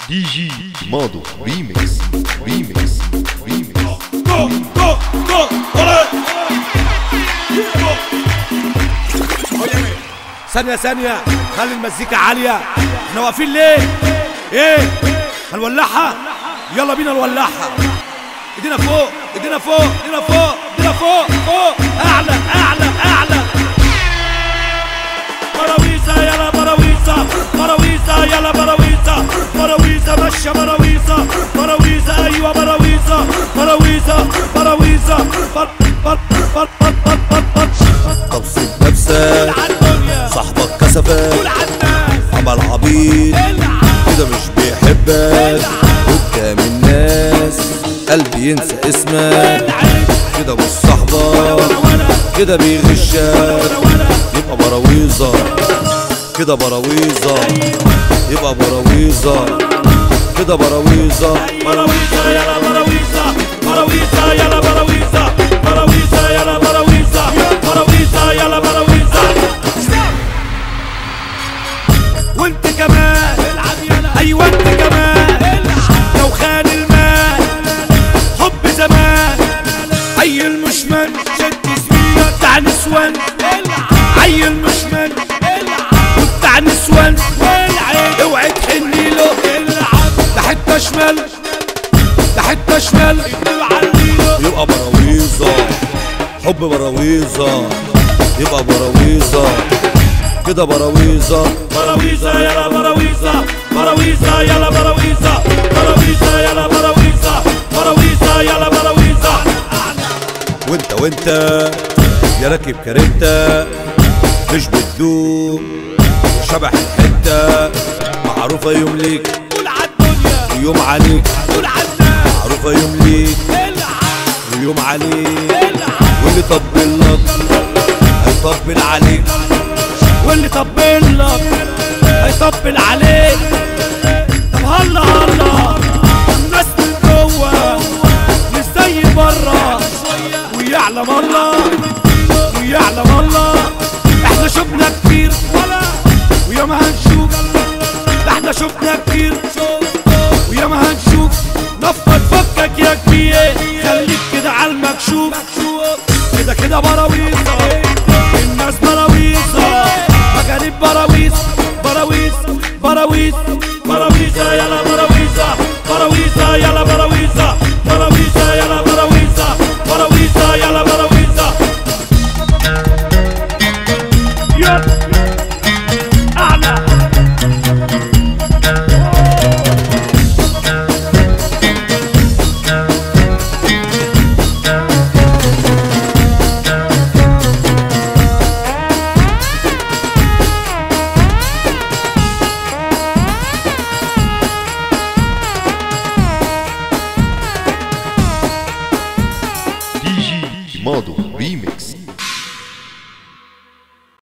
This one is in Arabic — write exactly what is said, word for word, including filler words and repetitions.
دي جي مادو ريميكس ريميكس ريميكس جو جو جو ثانية ثانية خلي المزيكا عالية. احنا واقفين ليه؟ ايه؟ هنولعها؟ يلا بينا نولعها. ايدينا فوق ايدينا فوق ايدينا فوق ايدينا فوق فوق اعلى اعلى اعلى. براويزة يلا براويزة براويزة يلا براويزة براويزة ماشية براويزة براويزة ايوه براويزة براويزة براويزة بر بر بر بر بر بر بر. تبسط نفسك صاحبك كسفك عمل عبيط كده مش بيحبك قدام الناس قلبي ينسى اسمك كده مش صاحبك كده بيغشك يبقى براويزة كده براويزة يبقى براويزة كده براويزة براويزة يلا براويزة براويزة يلا براويزة براويزة يلا براويزة براويزة يلا براويزة. وانت كمان ايوه انت كمان لو خان المال حب زمان عيل مشمن شد سمينة بتاع نسوان عيل مشمن وبتاع نسوان اوعي تحني له ده حته شمال ده حته شمال يبقى براويزة حب براويزة يبقى براويزة كده براويزة براويزة يلا براويزة براويزة يلا براويزة براويزة يلا براويزة براويزة يلا براويزة. وانت وانت يا راكب كاريتا مش بتدوم شبح الحتة معروفة يوم ليك قول عالدنيا ويوم عليك قول عالناس معروفة يوم ليك ويوم عليك واللي طبل لك هيطبل عليك واللي طبل لك هيطبل عليك. طب هلا هلا الناس من جوه مش زي بره ويعلم الله ويعلم الله احنا شفنا كتير وياما هنشوف احنا شفنا كتير وياما هنشوف. نفض فكك يا كبير خليك كده على المكشوف كده كده براويزة الناس براويزة مجانين براويز براويز براويز براويزة يلا براويزة براويزة يلا براويزة براويزة يلا براويزة براويزة يلا براويزة. يلا أعلى دي جي مادو ريميكس